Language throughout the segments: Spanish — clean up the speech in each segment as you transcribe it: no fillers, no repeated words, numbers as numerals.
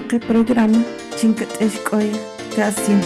noqui programa Chinkateshkoy Kasim.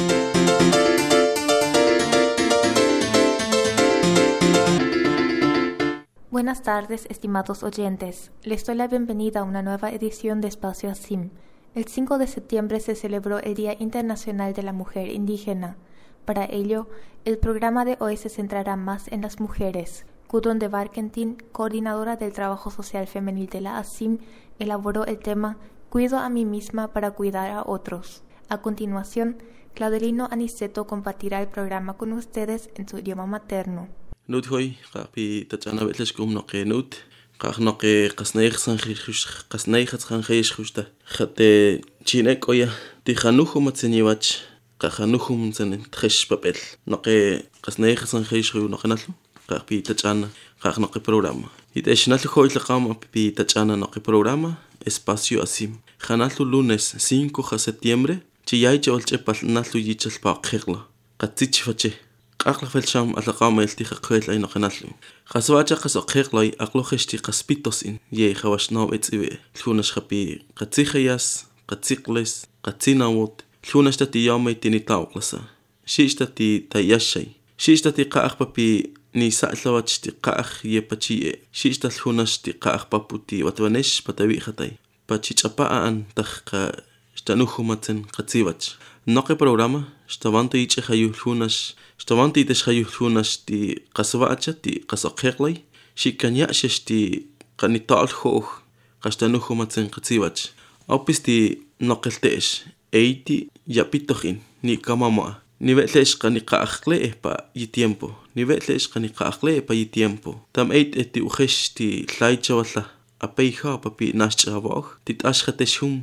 Buenas tardes, estimados oyentes. Les doy la bienvenida a una nueva edición de Espacio ASIM. El 5 de septiembre se celebró el Día Internacional de la Mujer Indígena. Para ello, el programa de hoy se centrará más en las mujeres. Gudrun de Barkentin, coordinadora del Trabajo Social Femenil de la ASIM, elaboró el tema Cuido a mí misma para cuidar a otros. A continuación, Claudelino Aniceto compartirá el programa con ustedes en su idioma materno. Nut hoy, kapi tachana betles kum no que nut, kach no que kasneich sanjish justa. Jate chinek oya, ti hanuhum matseniwach, kahanuhum sen tresh papel. No que kasneich sanjish no que nalu, kapi tachana, kach no que programa. Y te eshnatu hoy la kama pi tachana no que programa, Espacio ASIM. Janalu lunes 5 de septiembre, chiyay cholche pal nalu yichal pa khigla. Katich fache. Aqla felsham atlaqama eltija qel ay noqnallu. Qaswacha qasoqeqlay aqloxishti qaspitos in ye khawashnaw etsiwe. Lunas khapi qatsihayas, qatsiqles, qatsinawot. Lunas tati yawmay tinitawqlasa. Shishtati tayashay. Shishtati qaaq papi ni sa'lawach ti qaaq ye pachi. Shishtat lunas ti qaaq paputi watwanesh patawi khatay. Pachichapaan taqqa shtanuhumatzen qatsiwach. Noqe programa shtawanto ichi hayu lunas Shtawanti teshhayu lunas ti qaswacha ti qasoqeqlay shikanya shesti qanital khoj qashtanuhu matsen qatsiwach opis ti noqeltesh eiti yapitogin ni kamama ni vetlesh qani qaaqle pa yi tiempo ni vetlesh qani qaaqle pa yi tiempo tam eit ti ujesh ti tlaicha wala apeiha papi naschawog ti tashkhatesh hum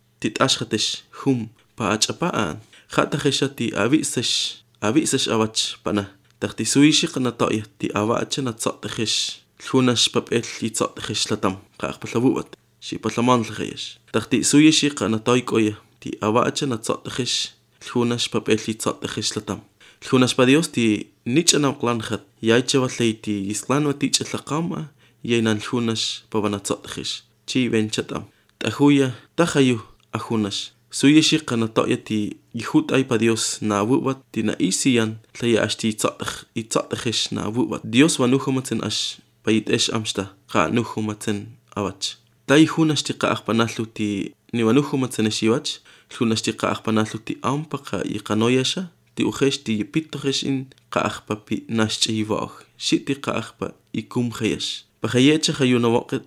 pa achapaan khata kheshati avisesh awach pana taqti suishi qana ta'ya ti awacha na tsaqtesh lunas papel li tsaqtesh latam qaqplabuat shi patlaman lghesh taqti suishi qana ta'ykoya ti awacha na tsaqtesh lunas papel li tsaqtesh latam lunas pa Dios ti nichana qlan khat yaicha waleiti islan wati chlaqama yainan lunas pa wana tsaqtesh chi benchatam tahuya tahayu ahunas Suyeshi qana ta'ya ti yihut ay pa Dios na wubat ti na isiyan tlaya ashti itzaqtesh na wubat Dios wanuhumatzen ash payitesh amshta qa nuhumatzen awach tay hunash ti qaaq panahlu ti ni wanuhumatzen shiwach hunash ti qaaq panahlu ti ampa qa iqanoyasha ti ujesh ti yipitojesh in qaaq papi nashchiwag shi ti qaaq pa ikum khayesh pa khayecha khayuna waqt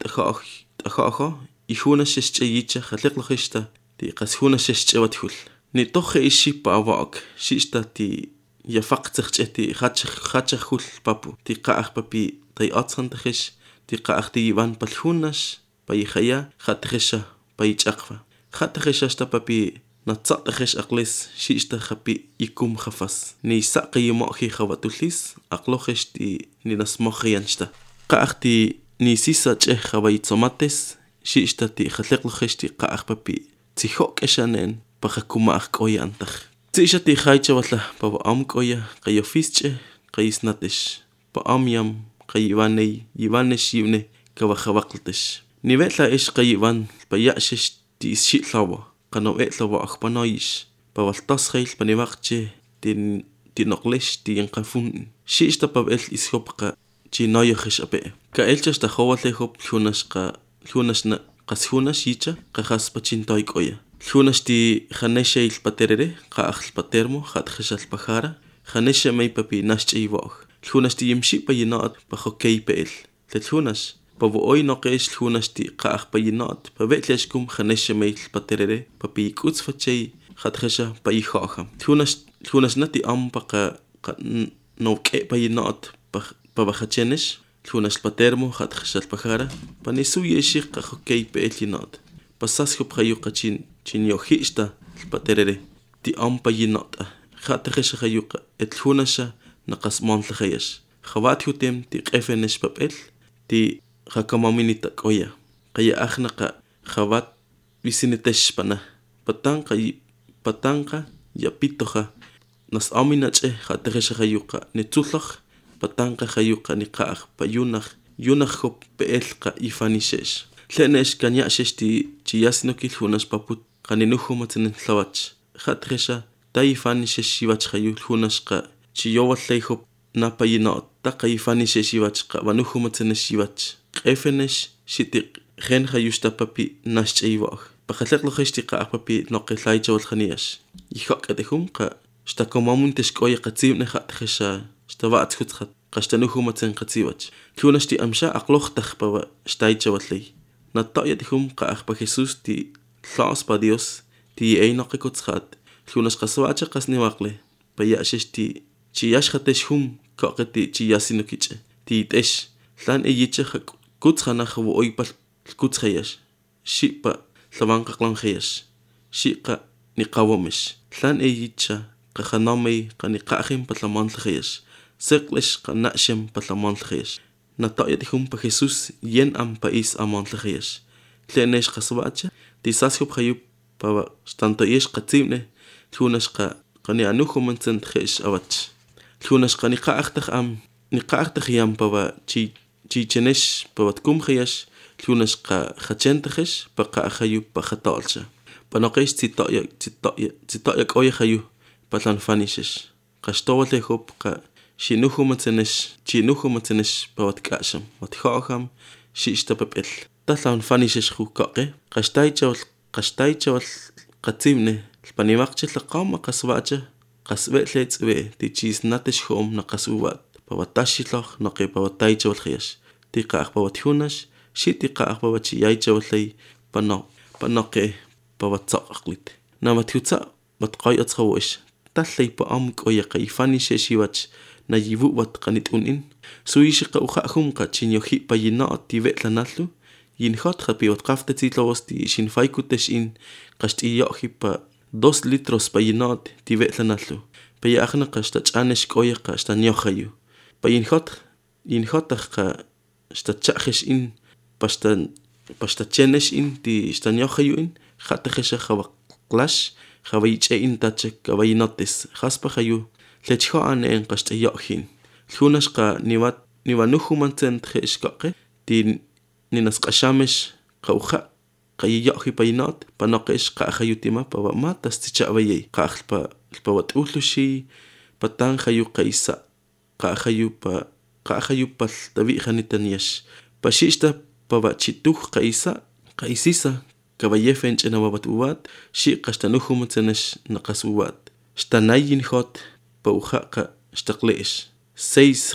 akha ihunash shchiyicha khaliqlkhishta ti qashuna sheshchewatkhul ni toje ishi pa awak shishta ti yafaqtsercheti khachakhul papu ti qaaq papi tay atsantakhish ti qaaq ti iban palhunash pa ikhaya khatresha pa ichaqfa khatresha sta papi natsaqtesh aqles shishta khapi ikum khafas ni saqiymohi khawatulis aqlohesh ti ni nasmohiansta qaaq ti ni sisache khawaytsomates shishta ti khaleqlohesh ti qaaq papi Tihok eshanen pajakumaak koya antach. Tishati haicha wala pa am koya kayofische kayisnatesh. Pa amyam kayivanei yivanesh yivne kawahawaqltesh. Nivetla esh kayivan pa yashesh ti shitlawa. Kano etlawa akpanoyish. Pa waltas khail panewaqche tin noqlesh ti yanqafun. Shishta pa el ishopqa chinoyohesh ape. Ka elchas ta howalehop lunas na Qashunash yicha qahas pachintoy koya. Lunas ti khanesha il paterere qaaql patermo khatkhashal pajara khanesha may papi nashchiwog. Lunas ti yimshi pa yinat pa hokey pel. Lunas pa voy no qesh lunas ti qaaq pa yinat pa vetleshkum khanesha may paterere papi kuts fachay khatkhasha pa yikhaham. Lunas nati am pa no ke pa yinat pa bachachenesh Lunas patermo khatkhashal pajara panisuye shiqqa hokey pelinat pasasjo phayuqa chinyohishta paterere ti ampa yinata khatkhash khayuqa etlunasha naqasmon thayash khawathutem ti qefenesh papel ti khakamaminita koya qaya akhnaqa khawat visinitesh pana patanqa yapitoja nas aminache khatkhash khayuqa netsulakh Patanqa khayuqa niqaq payunaq hop peelqa ifanishesh. Tlenesh kanyashesh ti chiyasno kilhunas paput qaninuhumatin tlawach khatresha taifanishe shiwach khayu hunashqa chiyowalleihup napayinot taqaifanishe shiwach qabanuhumatin shiwach qefenesh shitiq gen khayushtapapi nashchaywa pakhalaqlo khishtiqa apapi noqilaichawal khaniyash ihaqadehum qa shtakomamun teshkoy qatsibne khatresha shtavat khutqat qashtanuhumatin qatsiwach kunashti amsha aqloqtaq pa shtaichawallei natayadhum qa pa Jesus ti Tlaos pa Dios ti einaqikutzqat Lunas qaswacha qasniwaqle payashishti chiyashqateshhum qaqati chiyasinukiche ti tesh lan eyiche kutzqana khwo oipal kutzqayash shipa tlawanqaqlanqayash shiqa niqawomish lan eyicha qahanamay qaniqahim patlamantlqayash seqlesh qanashem patlamantlqayash natayadhum pa Jesus yen am pais amantlqayash tlenesh qaswacha tisashup khayup pa stantoyesh qatsibne Lunas qani anuhumantin khish awach Lunas qani qaqtaq am niqaqtaq yam pa chichenesh pa tkum khiyash Lunas qa khachentqish pa khayup pa khatalcha pa noqish titoya qoy khayu pa lan fanishish qastowle hop qa chinuhumantinesh pa tkasham wathaham shishta papel talan fanishish khukaqe qastaychawal qatsibne Panimaqchil qawma qaswacha qasbetlets we tichis natesh hom naqasuwat pawatashiloj naqi pawataychawal khiyash tiqaq pawathunash shitiqaq pawachiyaychawlay panoqe pawatsaqlit namathuta batqayat khawish tallay pa am qoya qayfani sheshiwach nayibu wat qanitunin suyish qawkhum qachinyohi payina tibetlanallu yinhot khapiwat qaftetitlosti shinfaikutesh in qashtiyohi pa 2 litros payinot tibetlanallu payakhna qashtachanish qoya qashtanyohayu payinhot qa shtachakhish in pashtachenesh in ti shtanyohayu in khatakhish khawaqlash khawaiche in tachek kabayinotes khaspahayu lechhoan en qashtayohin lunas qa niwanuhumanten khishqaqe ti ninasqashamesh qawkha qayiyohi payinot panoqish qahayutima pa matas tichabayay qahpa pawatulushi patan khayu qaisa qahayu pa tabi khanitaniyash pashishta pawachituh qaisisa kabayefench enawabatuwat shi qashtanuhumatsenesh naqasuwat shtanayin hot pawhaqa shtaqleish 6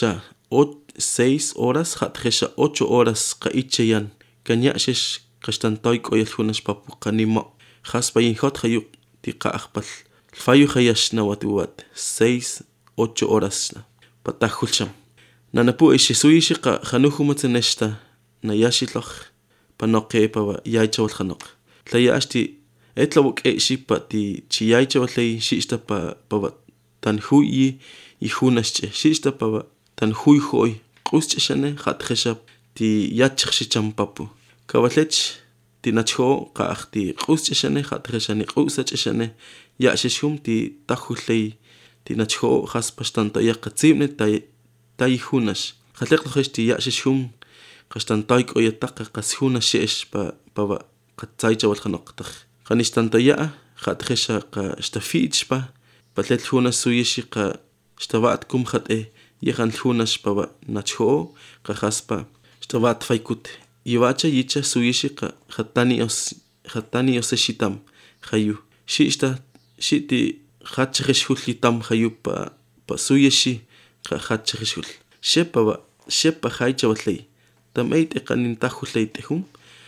horas hatresha 8 horas qaichayan kanyashish qashtantoy qoyal hunash papu qanimo khaspayin hot khayuq tiqa aqpal fayu khayash nawatuwat 6-8 horas patahulcham nanapu ishisuishi qa khanuhumatseneshta nayashiloj panoqe pa yaychawal khanoq tlayashti etlawuk eshi pati chiyaychawlay shishta pa tanhuyi ihunashche shishta pa tanhuy hoy quschishane khatkhashab ti yachkhshicham papu Kawalech tinachho qaqti quschishane khatkhashani qusachishane yashishum ti tahullay tinachho khaspashtanta yaqatsibne tayhunash khatleqlohesh ti yashishum qashtantay qoyataqa qashunash pa qatsaychawal khanoqtaq qanishtanta ya khatkhasha qa shtafich pa patlet hunas suyishi qa shtabat kum khate yehan hunas pa nachho qa khaspa shtabat faykut Iwacha yicha suyishi khatani oseshitam khayu shiti khatchhishhulitam khayu pa suyishi khatchhishul shepa khaychawlay tamait qanintahullay tehum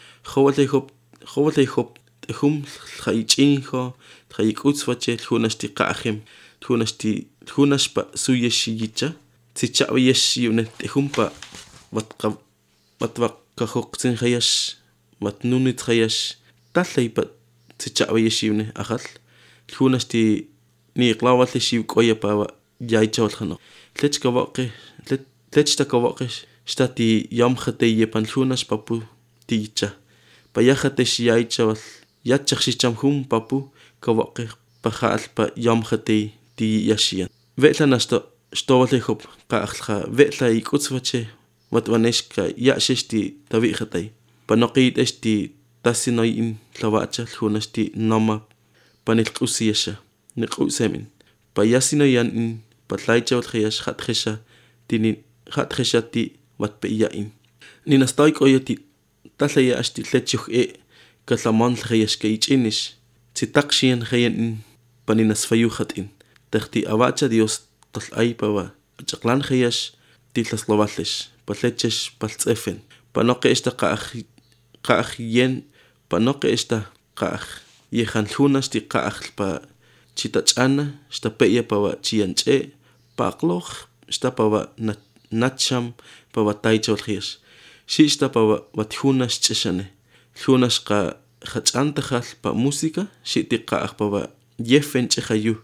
khawlay hop tehum khaychinho khaykutswache hunashti qahim hunash pa suyishi yicha tsichawiyesh yune tehum pa watwa kahoqtsin khayash matnunit khayash tallaypa tsichabayeshivne ajal hunashti ni qlawal shiv qoya pa yaychawal khano lechtakawaqe shtati yamkhate yepan hunash papu ticha payakhate yaychawal yachkhshicham hum papu kawaqe pahal pa yamkhate ti yashian ve'lanashto stowalehop qaqlha ve'la ikutswache watwaneshka yashishti tabiqatay panoqit esti tasinoy in tlawacha lhunashti noma panilq'usiyasha niq'usemin payasinoyan in patlaycha watjayash hatjesha tinin hatjesha ti watpeyain ninastoy koyoti talaya ashti lechuj katlamon ljayash keichinish tzitaqshian jayan in paninas fayujatin tahti awacha Dios talay pawa chaqlan jayash tillaslovalesh pallechesh paltsefen panoque esta qaaj yen panoque esta qaaj yehan lhunas ti qaaj pa chitachana esta peya pawa chianche paqloj esta pawa nacham pawa taichol jayash shi esta pawa wathunas cheshane lhunas qa khachanta khal pa música shi ti qaaj pawa yefen chehayu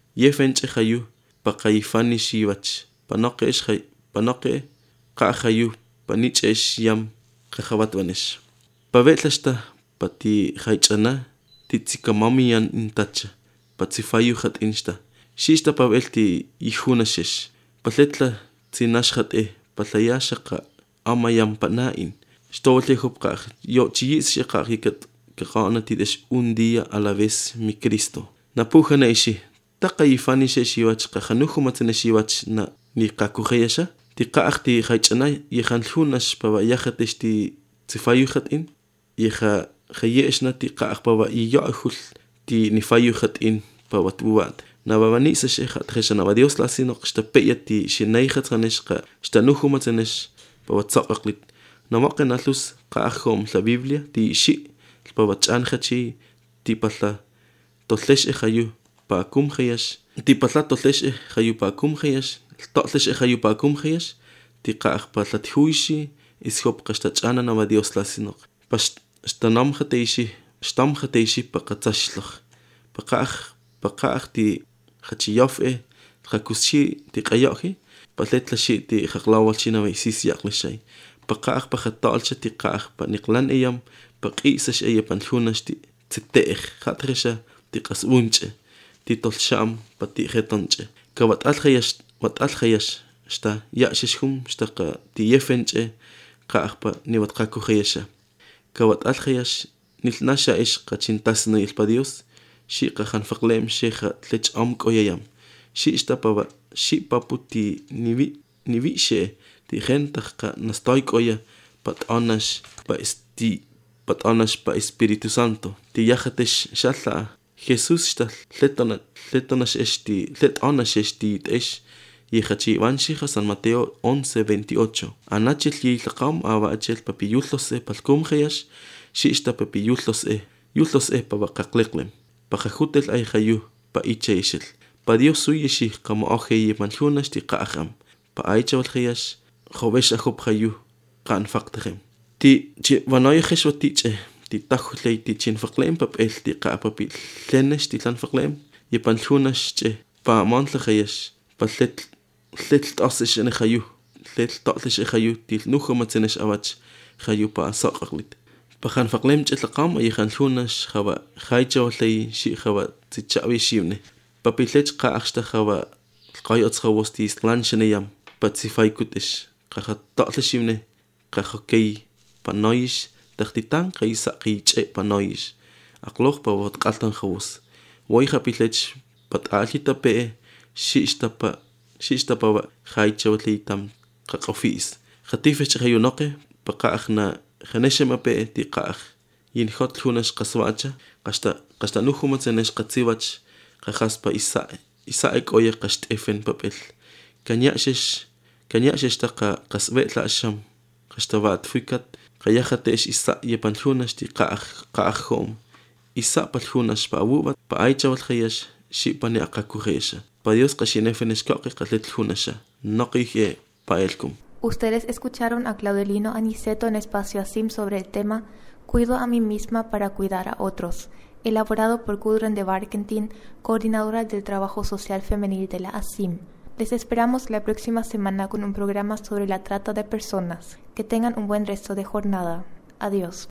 pa qaifani shiwach panoque eshay panoque qajayu panichesh yam qajabatwanesh pavetlashta pati khaichana titzikamamian intacha patsifayu khat insta shista pavelti ihunashesh paletla tsinashkhat patlayashaqa amayam panain stowlejup qaj yo chiyis shaqaj ikat qaqana tidesh un día a la vez mi Cristo napujana ishi taqayifani sheshiwach qajanujumatneshiwach na ni qakujayasha tiqaaqti khaichana yehan lhunash pawa yahateshti tsifayuhatin yeha khayeshna tiqaaq pawa iyahul ti nifayuhatin pawa tuwat nababani se shekhat kheshana wa Dios la sino qstapeyati shinayhat khaneshqa shtanujumatnesh pawa tsaqaqlit namaqena lus qaaqhom la Biblia ti shi pawa chanhachi ti palla tollesh khayu pa kum khayash ti palla tollesh khayu pa kum khayash tollesh khayu pa kum khayash ti qaaq palla thuishi ishop qastachana na Dios la sino pas stanam khateishi stam khateishi pa qatsashloh pa qaaq ti khachiyof khakushi ti qayohi paletla shi ti khaqlawal china wa sis yaqlishay pa qaaq pa khatalcha ti qaaq pa niqlan ayam pa qisash ayapan lhunash ti tsitteh khatresha ti qasbunche ti tolsham pa ti khetonche kabat al khayash sta yashishum sta ti yefenche qaaq pa niwat qaku khayasha kabat al khayash nilnasha ish qachintasna il pa Dios shi qhan faqlem shekha tlech koyayam shi sta pa shi paputi nivi she ti gente qa nastoy koya patonash pa Espíritu Santo ti yahatesh shalla Jesús sta letonash esti tesh yehachi vanshi San Mateo 11:28 anachel yilqam awachel papiyullos palkum khayash shi sta papiyullos pa qaqliqlem pa khajutel ay khayu pa icheshel pa Dios suyeshi como oje manhunas ti qaaqam pa aichawal khayash khobesh akhop khayu qan faqthem ti chi vanoy kheshwatiche ti takhulei ti chin faqlem papel ti qapapil lenesh ti lan faqlem yepanhunas che pa montla khayash pa let asish ne khayu let talish khayu ti nukhmatsenesh awach khayu pa saqaqlit pa khan faqlem chlaqam ay khan hunas khawa khaychawlei shi khawa tichawi shimne papilech qaaqshta khawa qayot khawsti slanchne yam patsifay kutish qahat talishimne qahokay panoyish taqtitan qaysa qiche panoyish aqloq pa wat qaltan khaws way khapilech patalita pe shishta pa khaychawlei tam qaqofis khatifech khayunoqe pa qaaqna khaneshema pe ti qaaq yin hot hunas qaswacha qasta nujumatsenesh qatsiwach qajas pa isa ekoye qastefen papel kanyashesh taqa qasbetla asham qastavat fikat qayahatesh isa yepan hunas ti qaaqhom isa pa hunas pa awubat pa aichawal khayash shi pani aqakuresha pa Dios qashinefenesh qaqi qatlet hunasha noqije pa elkum. Ustedes escucharon a Claudelino Aniceto en Espacio ASIM sobre el tema Cuido a mí misma para cuidar a otros, elaborado por Gudrun de Barkentin, coordinadora del trabajo social femenil de la ASIM. Les esperamos la próxima semana con un programa sobre la trata de personas. Que tengan un buen resto de jornada. Adiós.